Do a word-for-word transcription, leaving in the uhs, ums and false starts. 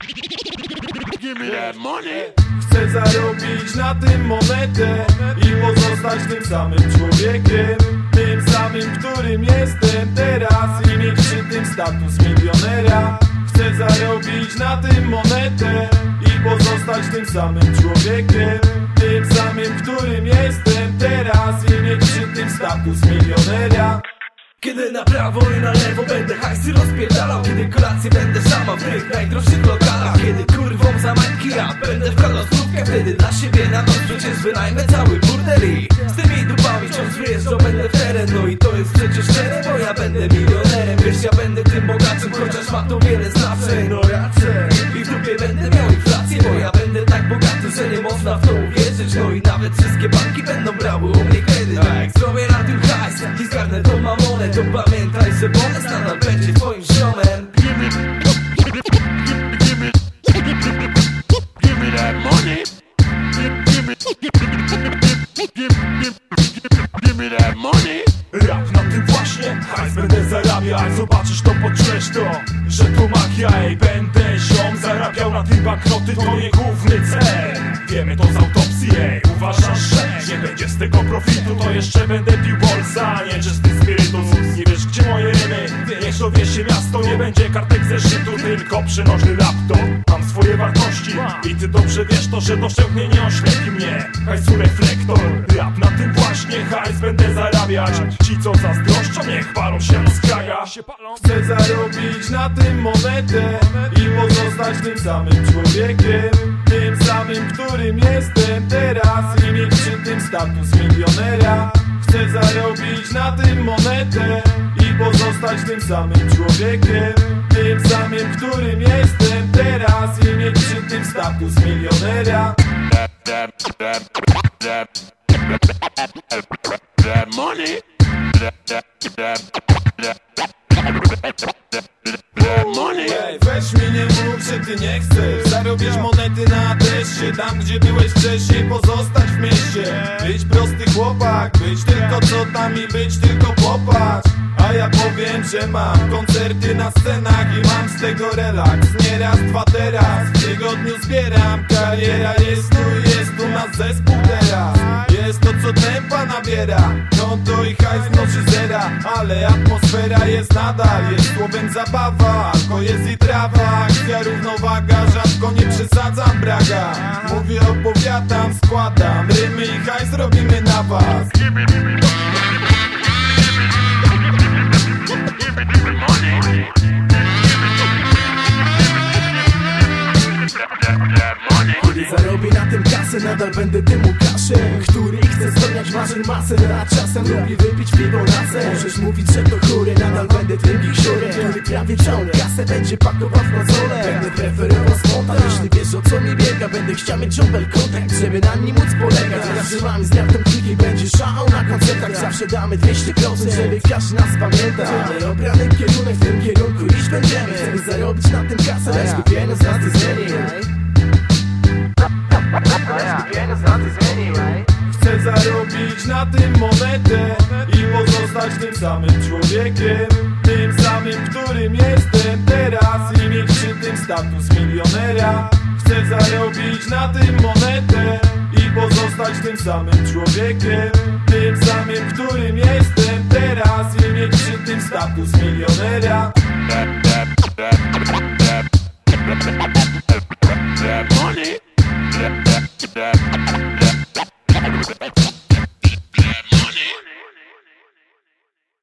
Chcę zarobić na tym monetę i pozostać tym samym człowiekiem, tym samym, którym jestem teraz, i mieć przy tym status milionera. Chcę zarobić na tym monetę i pozostać tym samym człowiekiem, tym samym, którym jestem teraz, i mieć przy tym status milionera. Kiedy na prawo i na lewo będę hajsy rozpierdalał, kiedy kolację będę szamał w tych najdroższych lokalach, kiedy kurwą za majtki ja będę wkładał słówkę, wtedy dla siebie na noc przecież wynajmę cały burdel i z tymi dupami wciąż wyjeżdżą będę w teren. No i to jest przecież szczere, bo ja będę milionerem. Wiesz, ja będę tym bogaczem, chociaż ma to wiele znaczeń. No raczej i w dupie będę miał inflację, bo ja będę tak bogaty, że nie można w to uwierzyć. No i nawet wszystkie banki będą brały u mnie kredyt. A jak zrobię na tym hajs i zgarnę tą mamonę, to pamiętaj, że bonus nadal będzie twoim ziomem. Give me, give me, give me, give me that money. Give me, give, give, give me that money. Rap na tym właśnie, hajs będę zarabiać. Zobaczysz to, poczujesz to, że to magia. Ej, będę ziom zarabiał na tym banknoty, to nie główny cel. Wiemy to z autopsji, ej, uważasz, że nie będzie z tego profitu, to jeszcze będę pił bolsa, nie czysty spirytus. Nie wiesz, gdzie moje rymy, niech dowie się miasto. Nie będzie kartek zeszytu, tylko przenośny laptop. Mam swoje wartości i ty dobrze wiesz to, że dosięgnie nie oślepi mnie hajsu reflektor. Rap na tym właśnie, hajs będę zarabiać. Ci co zazdroszczą, niech palą się z kraja. Chcę zarobić na tym monetę i pozostać tym samym człowiekiem, tym samym, którym jestem teraz, i mieć przy tym status milionera. Chcę zarobić na tym monetę i pozostać tym samym człowiekiem, tym samym, którym jestem teraz, i mieć przy tym status milionera. That money. That money. Ej, weź mi nie mów, że ty nie chcesz zarobić monety na adresie, tam gdzie byłeś wcześniej, pozostać w mieście. Być prosty chłopak, być tylko co tam i być tylko popatrz. A ja powiem, że mam koncerty na scenach i mam z tego relaks. Nie raz, dwa teraz, w tygodniu zbieram. Kariera jest tu i jest tu nasz zespół teraz. Jest to co tempa nabiera, konto i hajs mnoży zera. Ale atmosfera jest nadal, jest słowem zabawa. Alko jest i trawa, akcja, równowaga, rzadko nie przesadzam braga. Mówię, opowiadam, składam rymy i hajs robimy na was. Kiedy zarobię na tym kasę, nadal będę tym Łukaszem, który chce spełniać marzeń masę, a czasem lubi wypić piwo razem. Możesz mówić, że to chóry, nadal będę tym giksiorem, który prawie całą kasę będzie pakował w konsolę. Będę preferował spontan, jeśli wiesz o co mi biega. Będę chciał mieć żąbel kontakt, żeby na nim móc polegać. Zatrzymamy z tym kliki, będzie szał na koncertach. Zawsze damy dwieście procent, żeby każdy nas pamięta. Ale obrany kierunek, w tym kierunku iść będziemy. Chcemy zarobić na tym kasę, lecz kupienie z nas nie zmieni. Chcę zarobić na tym monetę i pozostać tym samym człowiekiem, tym samym, którym jestem teraz, i mieć przy tym status milionera. Chcę zarobić na tym monetę i pozostać tym samym człowiekiem, tym samym, którym jestem teraz, i mieć przy tym status milionera. That money. That, that, that, that, that.